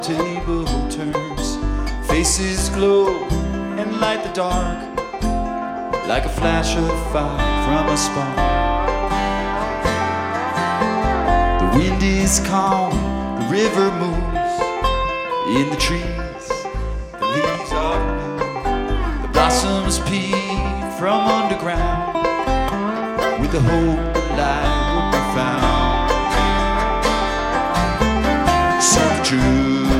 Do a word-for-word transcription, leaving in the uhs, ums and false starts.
table turns, faces glow and light the dark like a flash of fire from a spark. The wind is calm, the river moves in the trees, the leaves are blue, the blossoms peep from underground with the hope that light will be found. So true.